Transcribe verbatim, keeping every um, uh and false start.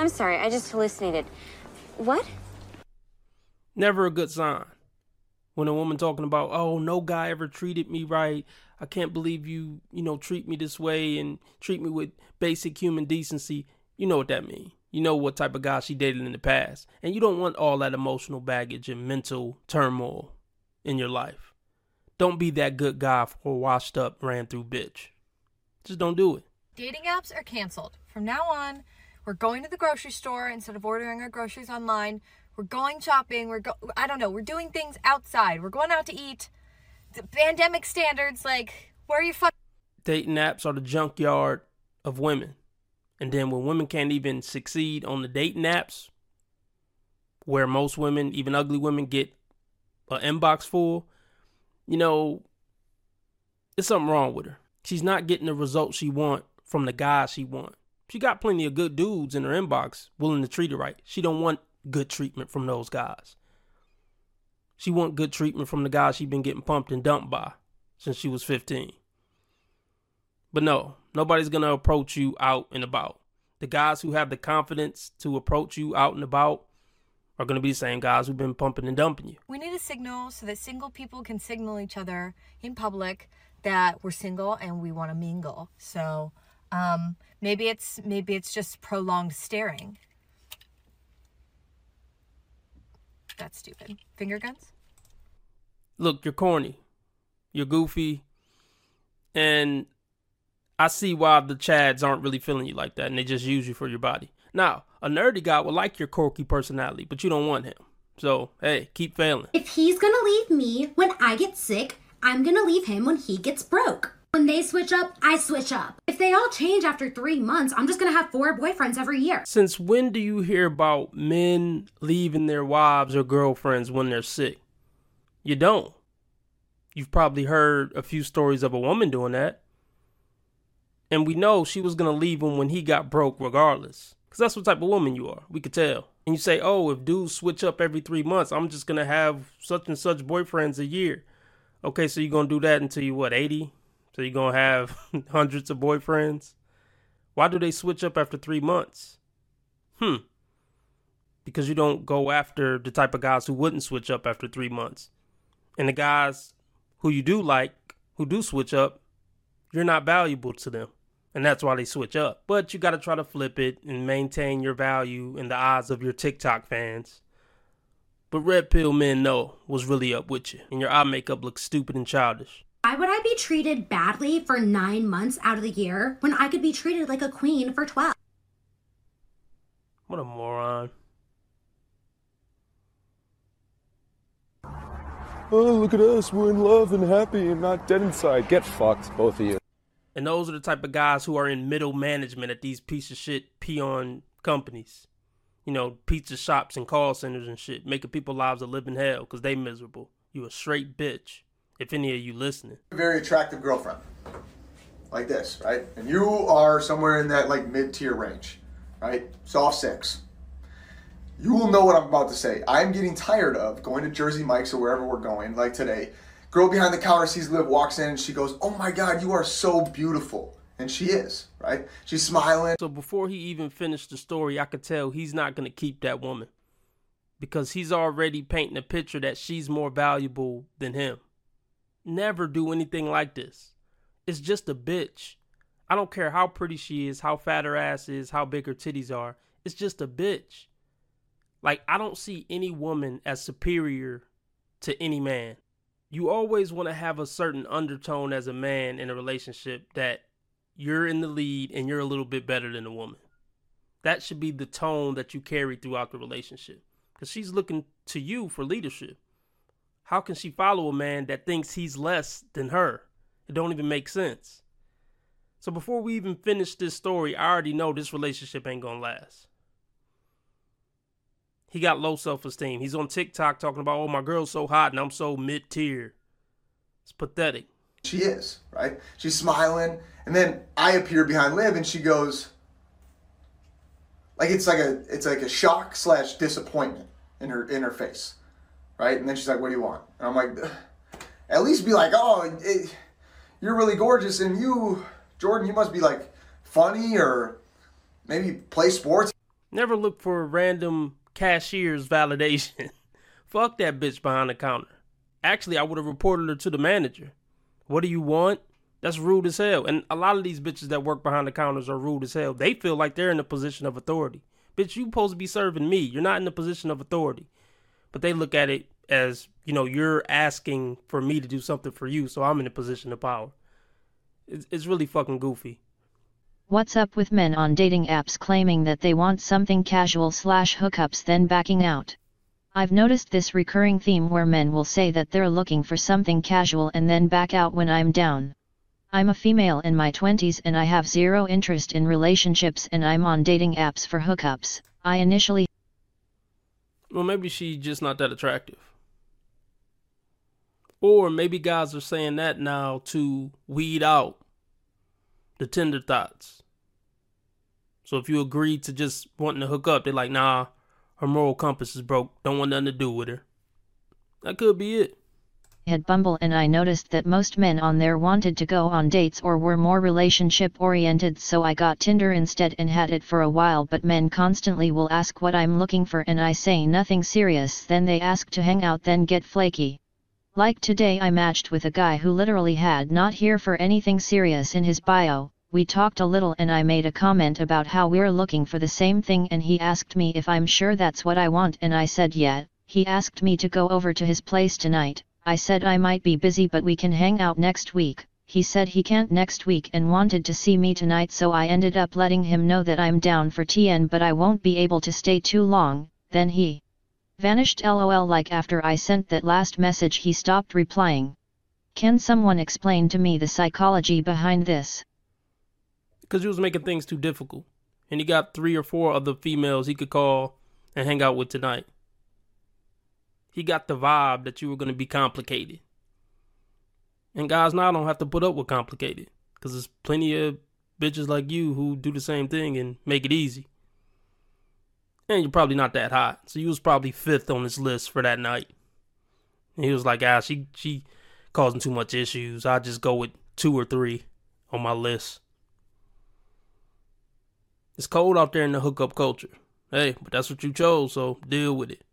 I'm sorry, I just hallucinated. What? Never a good sign. When a woman talking about, oh, no guy ever treated me right. I can't believe you, you know, treat me this way and treat me with basic human decency. You know what that means. You know what type of guy she dated in the past. And you don't want all that emotional baggage and mental turmoil in your life. Don't be that good guy for a washed up, ran through bitch. Just don't do it. Dating apps are canceled. From now on, we're going to the grocery store instead of ordering our groceries online. We're going shopping. We're go- I don't know. We're doing things outside. We're going out to eat. The pandemic standards, like, where are you fucking? Dating apps are the junkyard of women. And then when women can't even succeed on the dating apps, where most women, even ugly women, get an inbox full, you know, there's something wrong with her. She's not getting the results she want from the guys she want. She got plenty of good dudes in her inbox willing to treat her right. She don't want good treatment from those guys. She want good treatment from the guys she been getting pumped and dumped by since she was fifteen. But no, nobody's going to approach you out and about. The guys who have the confidence to approach you out and about are going to be the same guys who've been pumping and dumping you. We need a signal so that single people can signal each other in public that we're single and we want to mingle. So um, maybe it's maybe it's just prolonged staring. That's stupid. Finger guns? Look, you're corny. You're goofy. And I see why the Chads aren't really feeling you like that and they just use you for your body. Now, a nerdy guy will like your quirky personality, but you don't want him. So, hey, keep failing. If he's gonna leave me when I get sick, I'm gonna leave him when he gets broke. When they switch up, I switch up. If they all change after three months, I'm just gonna have four boyfriends every year. Since when do you hear about men leaving their wives or girlfriends when they're sick? You don't. You've probably heard a few stories of a woman doing that. And we know she was gonna leave him when he got broke regardless. Because that's what type of woman you are. We could tell. And you say, oh, if dudes switch up every three months, I'm just gonna have such and such boyfriends a year. Okay, so you're gonna do that until you, what, eighty? So you're going to have hundreds of boyfriends? Why do they switch up after three months? Hmm. Because you don't go after the type of guys who wouldn't switch up after three months. And the guys who you do like, who do switch up, you're not valuable to them. And that's why they switch up. But you got to try to flip it and maintain your value in the eyes of your TikTok fans. But red pill men know what's really up with you. And your eye makeup looks stupid and childish. Why would I be treated badly for nine months out of the year when I could be treated like a queen for twelve? What a moron. Oh, look at us. We're in love and happy and not dead inside. Get fucked, both of you. And those are the type of guys who are in middle management at these piece of shit peon companies. You know, pizza shops and call centers and shit. Making people's lives a living hell because they miserable. You a straight bitch. If any of you listening. Very attractive girlfriend. Like this, right? And you are somewhere in that like mid-tier range, right? Soft six. You will know what I'm about to say. I'm getting tired of going to Jersey Mike's or wherever we're going, like today. Girl behind the counter sees Liv, walks in, and she goes, oh my God, you are so beautiful. And she is, right? She's smiling. So before he even finished the story, I could tell he's not going to keep that woman. Because he's already painting a picture that she's more valuable than him. Never do anything like this. It's just a bitch. I don't care how pretty she is, how fat her ass is, how big her titties are. It's just a bitch. Like, I don't see any woman as superior to any man. You always want to have a certain undertone as a man in a relationship that you're in the lead and you're a little bit better than a woman. That should be the tone that you carry throughout the relationship. Because she's looking to you for leadership. How can she follow a man that thinks he's less than her? It don't even make sense. So before we even finish this story, I already know this relationship ain't gonna last. He got low self-esteem. He's on TikTok talking about, oh, my girl's so hot and I'm so mid-tier. It's pathetic. She is, right? She's smiling. And then I appear behind Liv and she goes, like it's like a it's like a shock slash disappointment in her in her face. Right? And then she's like, what do you want? And I'm like, at least be like, oh, it, you're really gorgeous. And you, Jordan, you must be like funny or maybe play sports. Never look for random cashier's validation. Fuck that bitch behind the counter. Actually, I would have reported her to the manager. What do you want? That's rude as hell. And a lot of these bitches that work behind the counters are rude as hell. They feel like they're in a position of authority. Bitch, you supposed to be serving me. You're not in a position of authority. But they look at it as, you know, you're asking for me to do something for you, so I'm in a position of power. It's, it's really fucking goofy. What's up with men on dating apps claiming that they want something casual slash hookups then backing out? I've noticed this recurring theme where men will say that they're looking for something casual and then back out when I'm down. I'm a female in my twenties and I have zero interest in relationships and I'm on dating apps for hookups. I initially... Well, maybe she's just not that attractive. Or maybe guys are saying that now to weed out the Tinder thoughts. So if you agree to just wanting to hook up, they're like, nah, her moral compass is broke. Don't want nothing to do with her. That could be it. Had Bumble and I noticed that most men on there wanted to go on dates or were more relationship oriented, so I got Tinder instead and had it for a while, but men constantly will ask what I'm looking for and I say nothing serious, then they ask to hang out, then get flaky. Like today I matched with a guy who literally had not here for anything serious in his bio. We talked a little and I made a comment about how we're looking for the same thing and he asked me if I'm sure that's what I want and I said yeah. He asked me to go over to his place tonight. I said I might be busy but we can hang out next week. He said he can't next week and wanted to see me tonight, so I ended up letting him know that I'm down for T N but I won't be able to stay too long. Then he vanished. Lol. Like after I sent that last message he stopped replying. Can someone explain to me the psychology behind this? Because he was making things too difficult. And he got three or four other females he could call and hang out with tonight. He got the vibe that you were going to be complicated. And guys now don't have to put up with complicated. Because there's plenty of bitches like you who do the same thing and make it easy. And you're probably not that hot. So you was probably fifth on his list for that night. And he was like, ah, she, she causing too much issues. I'll just go with two or three on my list. It's cold out there in the hookup culture. Hey, but that's what you chose, so deal with it.